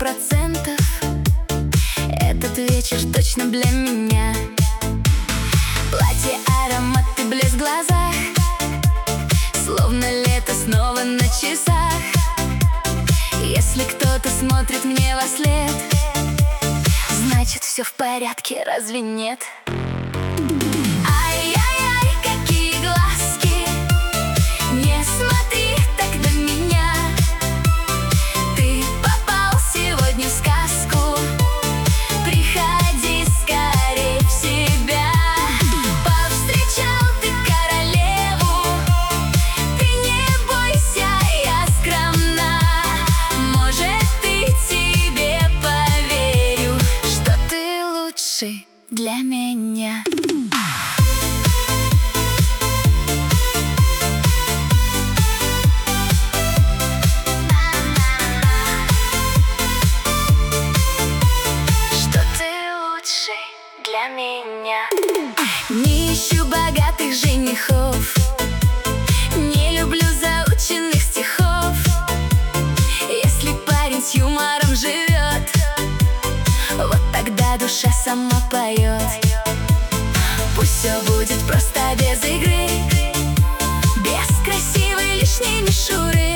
100%. Этот вечер точно для меня. Платье, аромат и блеск в глазах, словно лето снова на часах. Если кто-то смотрит мне вослед, значит все в порядке, разве нет? Ай-яй-яй, какие глазки, не смотри так на меня. Ты попал сегодня в сказку, приходи скорей в себя. Повстречал ты королеву, ты не бойся, я скромна. Может, и тебе поверю, что ты лучший для меня. Для меня. Не ищу богатых женихов, не люблю заученных стихов. Если парень с юмором живет, вот тогда душа сама поет. Пусть все будет просто без игры, без красивой лишней мишуры.